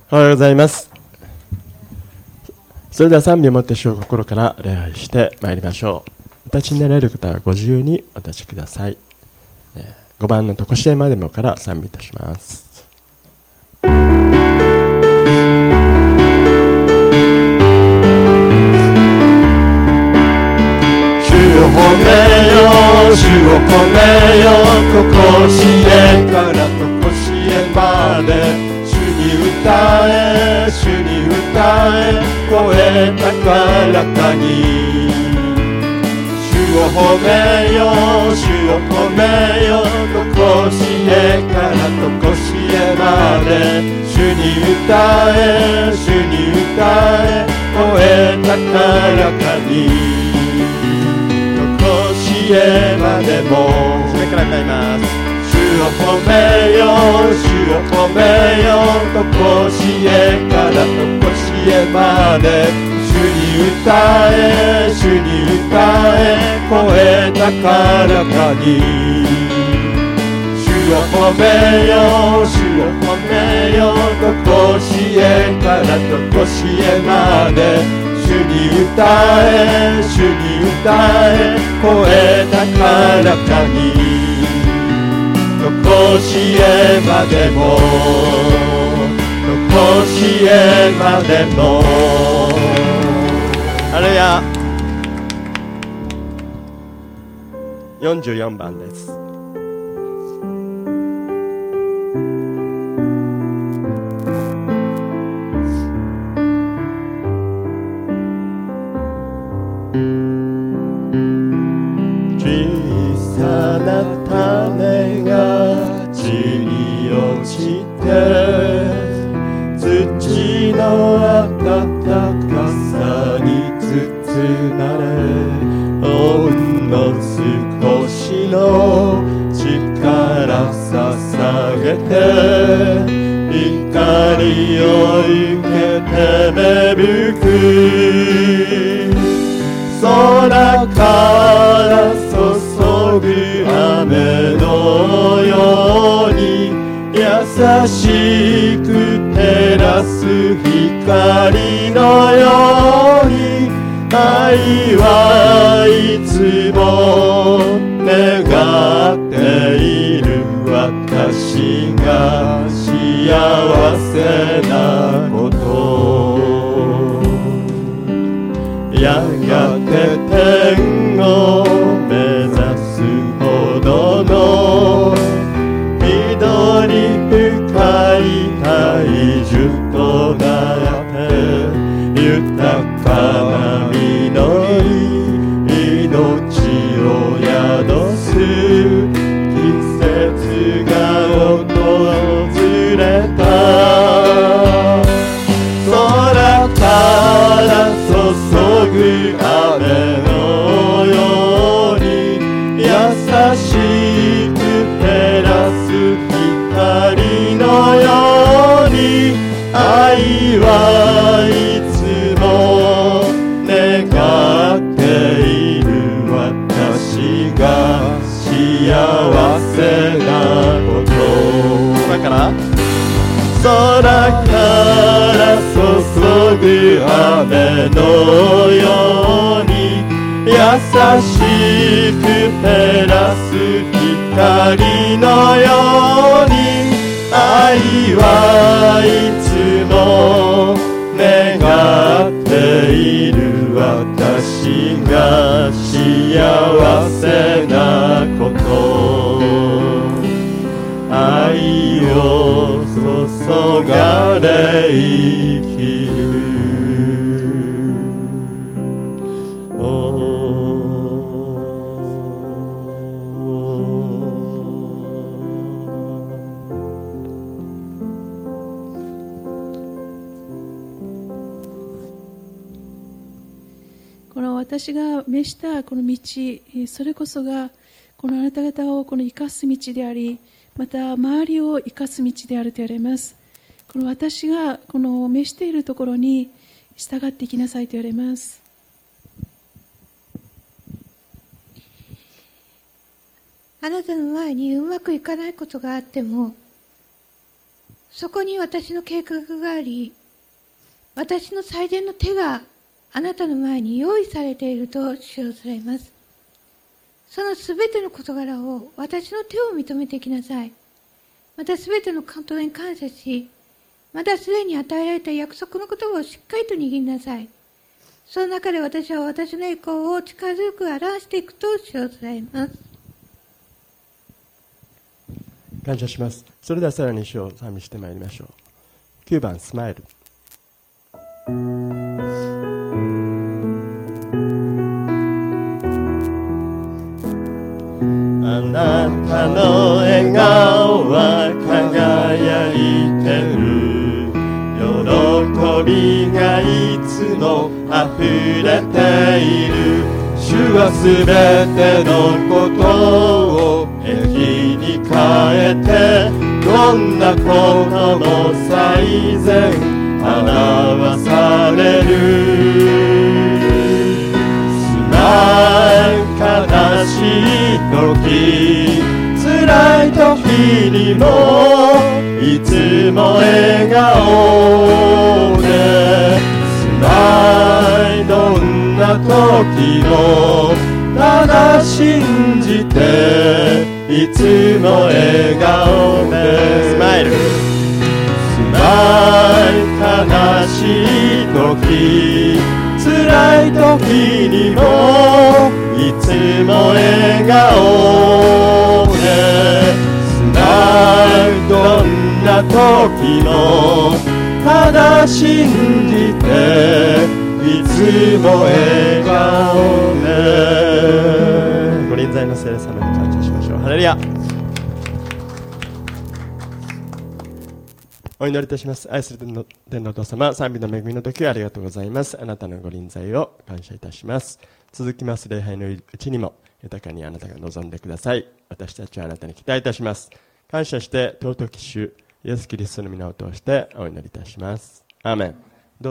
おはようございます。それでは賛美をもって主を心から礼拝してまいりましょう。お立ちになられる方はご自由にお立ちください。5番のとこしえまでもから賛美いたします。主を褒めよう、主を褒めよう、とこしえからとこしえまで主に歌え声高らかに。主を褒めよう、主を褒めよう、とこしえからとこしえまで主に歌え声高らかに。とこしえまでもそれから歌います。主を褒めよう、主を褒めよう、とこしえからとこしえまで主に歌え声高らかに。主を褒めよう、主を褒めよう、とこしえからとこしえまで主に歌え声高らかに。とこしえまでもとこしえまでも。ハレルヤ。44番です。小さな種が地に落ちて土の暖かさに包まれほんの少しの力捧げて光を受けて芽吹く。空から注ぐ雨のように優しく照らす光のように愛はいつも願っている。私が幸せなこと、やがて天を目指すほどの緑深い大樹となって豊かな実り命を宿す季節が訪れた。空から注ぐ雨のように優しく照らす光のように愛はいつも願っている。私が幸せなこと。だから空から注ぐ雨のように優しく照らす光のように愛はいつも願っている。私が幸せなこと、愛を注がれ生きる。 この私が召したこの道、それこそがこのあなた方をこの生かす道であり、また周りを生かす道であると言われます。この私がこの召しているところに従っていきなさいと言われます。 あなたの前にうまくいかないことがあっても、 そこに私の計画があり、私の最善の手があなたの前に用意されていると主張されます。そのすべての事柄を私の手を認めていきなさい。またすべてのことに感謝し、またすでに与えられた約束の言葉をしっかりと握りなさい。その中で私は私の栄光を力強く表していくと主張されます。 感謝します。それではさらに主を賛美してまいりましょう。9番スマイル。あなたの笑顔は輝いてる。喜びがいつも溢れている。主はすべてのことを益に変えて、どんなことも最善表される。スマイル悲しい時、辛い時にもいつも笑顔で、スマイルどんな時もただ信じて、いつも笑顔でスマイル。スマイル悲しい時、辛い時にもいつも笑顔で、スマイルどんな時もただ信じて、いつも笑顔で。ご臨在の聖霊様に感謝しましょう。ハレルヤ。お祈りいたします。愛する天のお父様、賛美の恵みの時をありがとうございます。あなたのご臨在を感謝いたします。続きます礼拝のうちにも豊かにあなたが望んでください。私たちはあなたに期待いたします。感謝して尊き主イエスキリストの皆を通してお祈りいたします。アーメン。